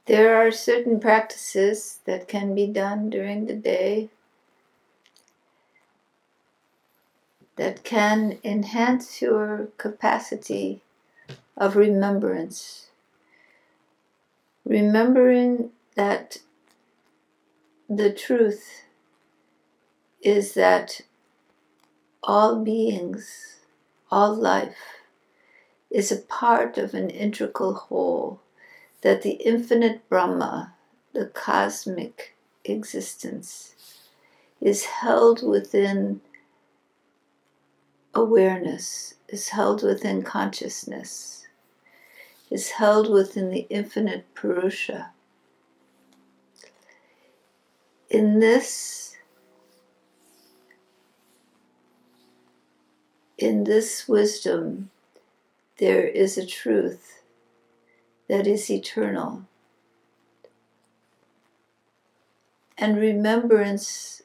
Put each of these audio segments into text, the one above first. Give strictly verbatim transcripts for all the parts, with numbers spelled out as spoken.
There are certain practices that can be done during the day that can enhance your capacity of remembrance. Remembering that the truth is that all beings, all life, is a part of an integral whole, that the infinite Brahma, the cosmic existence, is held within awareness, is held within consciousness, is held within the infinite Purusha. In this, in this wisdom, there is a truth that is eternal. And remembrance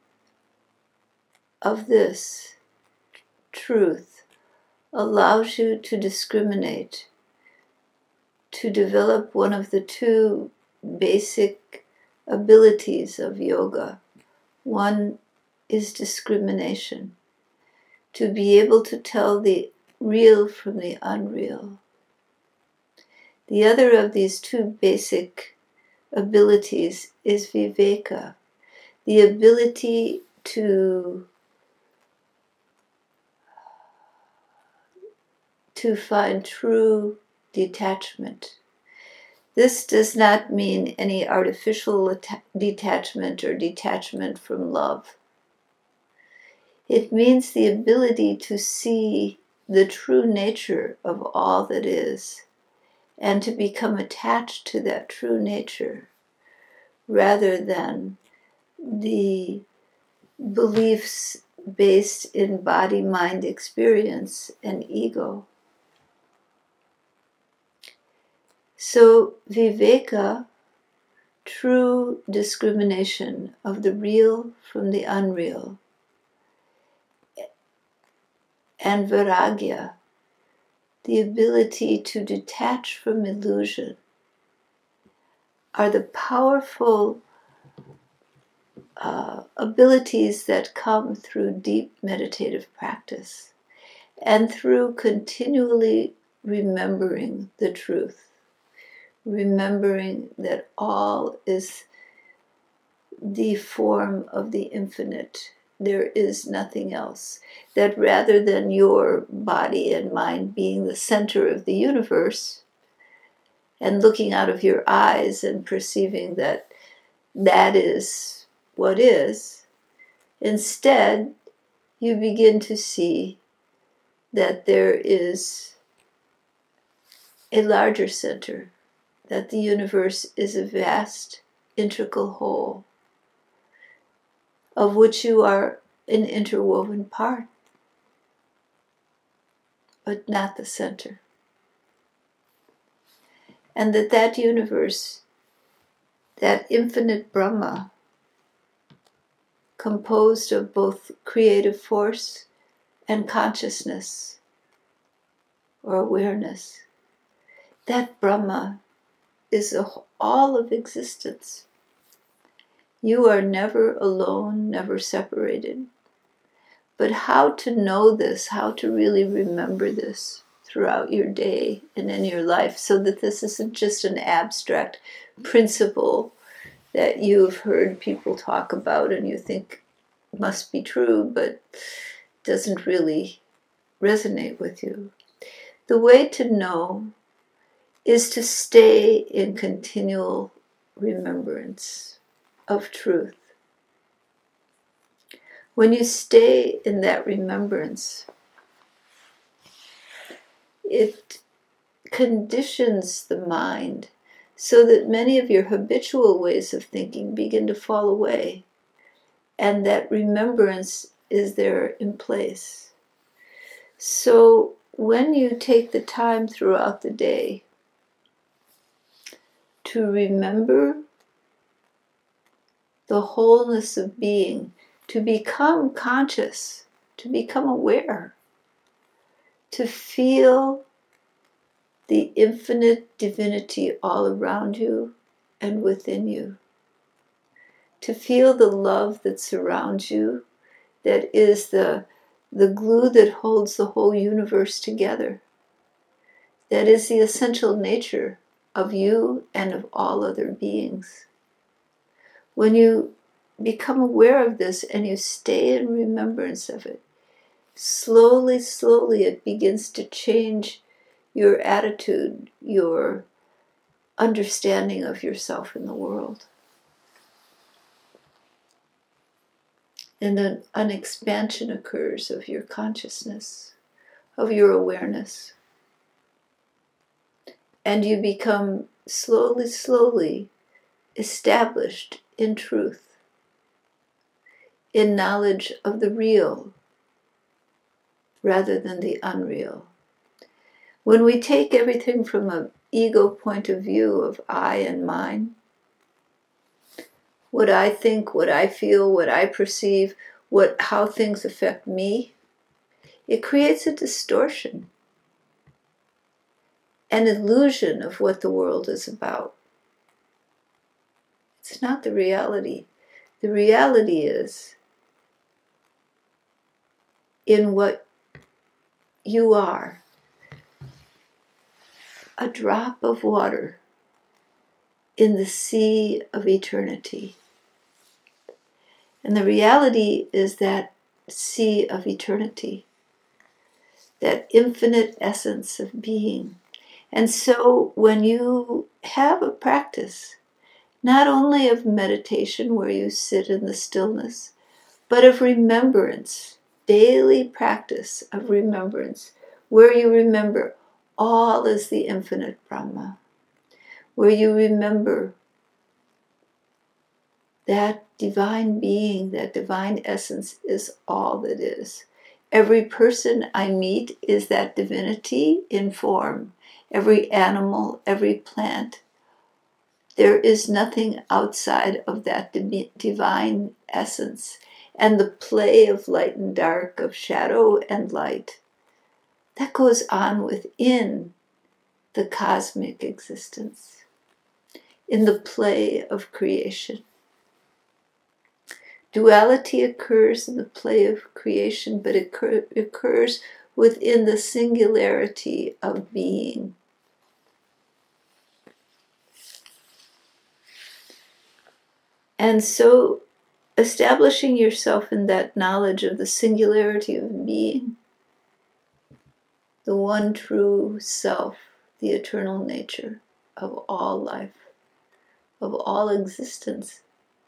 of this truth allows you to discriminate, to develop one of the two basic abilities of yoga. One is discrimination, to be able to tell the real from the unreal. The other of these two basic abilities is viveka, the ability to, to find true detachment. This does not mean any artificial att- detachment or detachment from love. It means the ability to see the true nature of all that is, and to become attached to that true nature, rather than the beliefs based in body-mind experience and ego. So viveka, true discrimination of the real from the unreal, and vairagya, the ability to detach from illusion, are the powerful uh, abilities that come through deep meditative practice and through continually remembering the truth, remembering that all is the form of the infinite. There is nothing else. That rather than your body and mind being the center of the universe and looking out of your eyes and perceiving that that is what is, instead you begin to see that there is a larger center, that the universe is a vast integral whole, of which you are an interwoven part, but not the center. And that that universe, that infinite Brahma, composed of both creative force and consciousness or awareness, that Brahma is a, all of existence. You are never alone, never separated. But how to know this, how to really remember this throughout your day and in your life, so that this isn't just an abstract principle that you've heard people talk about and you think must be true, but doesn't really resonate with you. The way to know is to stay in continual remembrance of truth. When you stay in that remembrance, it conditions the mind so that many of your habitual ways of thinking begin to fall away, and that remembrance is there in place. So when you take the time throughout the day to remember the wholeness of being, to become conscious, to become aware, to feel the infinite divinity all around you and within you. To feel the love that surrounds you, that is the, the glue that holds the whole universe together. That is the essential nature of you and of all other beings. When you become aware of this and you stay in remembrance of it, slowly, slowly it begins to change your attitude, your understanding of yourself in the world. And then an expansion occurs of your consciousness, of your awareness. And you become slowly, slowly established in truth, in knowledge of the real rather than the unreal. When we take everything from an ego point of view of I and mine, what I think, what I feel, what I perceive, what how things affect me, it creates a distortion, an illusion of what the world is about. It's not the reality. The reality is in what you are, a drop of water in the sea of eternity. And the reality is that sea of eternity, that infinite essence of being. And so when you have a practice, not only of meditation where you sit in the stillness, but of remembrance, daily practice of remembrance, where you remember all is the infinite Brahma, where you remember that divine being, that divine essence is all that is. Every person I meet is that divinity in form. Every animal, every plant. There is nothing outside of that divine essence. And the play of light and dark, of shadow and light, that goes on within the cosmic existence, in the play of creation. Duality occurs in the play of creation, but it occurs within the singularity of being. And so, establishing yourself in that knowledge of the singularity of being, the one true self, the eternal nature of all life, of all existence,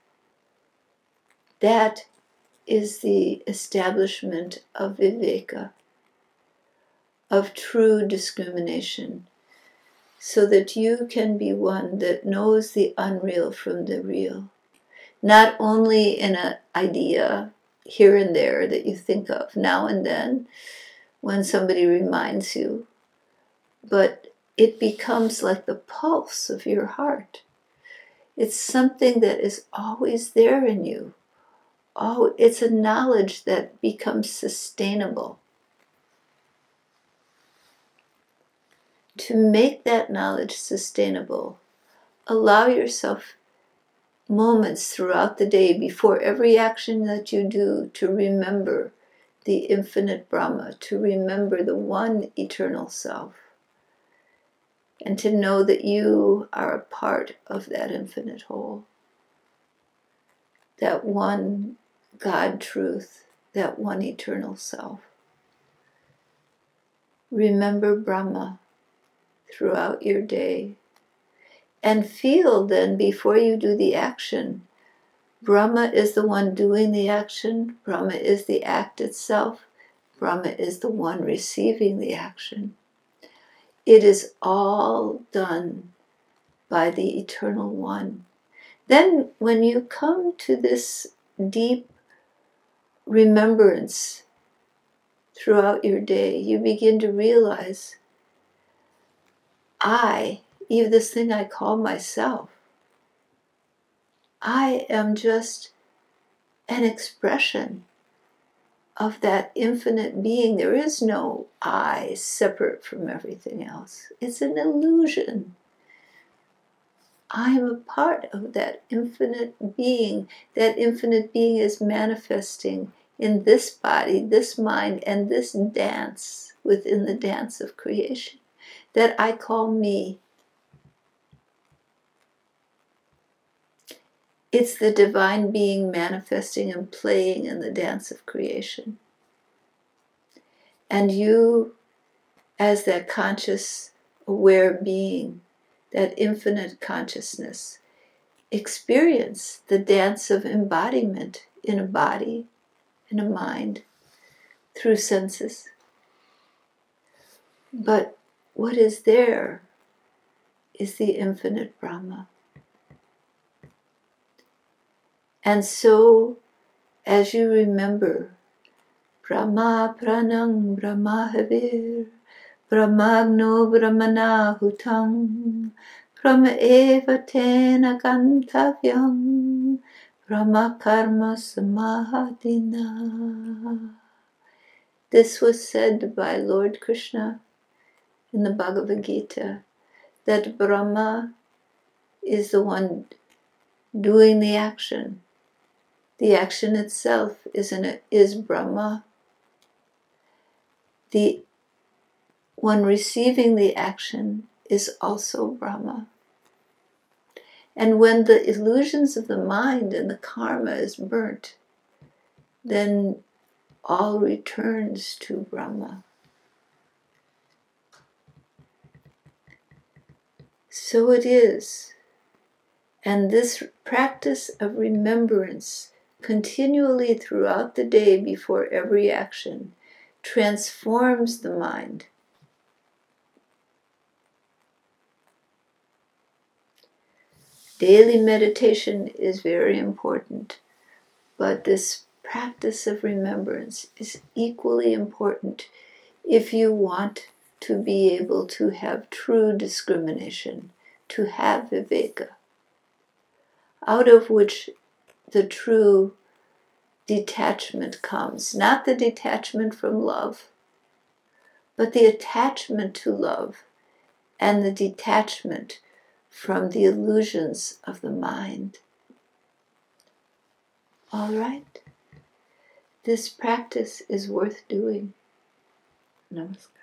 that is the establishment of viveka, of true discrimination, so that you can be one that knows the unreal from the real. Not only in an idea here and there that you think of now and then when somebody reminds you, but it becomes like the pulse of your heart. It's something that is always there in you. Oh, it's a knowledge that becomes sustainable. To make that knowledge sustainable, allow yourself moments throughout the day before every action that you do to remember the infinite Brahma, to remember the one eternal self, and to know that you are a part of that infinite whole, that one God truth, that one eternal self. Remember Brahma throughout your day, and feel then before you do the action, Brahma is the one doing the action, Brahma is the act itself, Brahma is the one receiving the action. It is all done by the Eternal One. Then when you come to this deep remembrance throughout your day, you begin to realize, I, even this thing I call myself, I am just an expression of that infinite being. There is no I separate from everything else. It's an illusion. I am a part of that infinite being. That infinite being is manifesting in this body, this mind, and this dance within the dance of creation that I call me. It's the divine being manifesting and playing in the dance of creation. And you, as that conscious, aware being, that infinite consciousness, experience the dance of embodiment in a body, in a mind, through senses. But what is there is the infinite Brahma. And so, as you remember, Brahma pranang Brahma havir, Brahmagno Brahmana hutam, Brahma eva tena gantavyam, Brahma karma samahadina. This was said by Lord Krishna in the Bhagavad Gita, that Brahma is the one doing the action. The action itself is, an, is Brahma. The one receiving the action is also Brahma. And when the illusions of the mind and the karma is burnt, then all returns to Brahma. So it is. And this practice of remembrance continually throughout the day before every action transforms the mind. Daily meditation is very important, but this practice of remembrance is equally important if you want to be able to have true discrimination, to have viveka, out of which the true detachment comes. Not the detachment from love, but the attachment to love and the detachment from the illusions of the mind. All right? This practice is worth doing. Namaskar.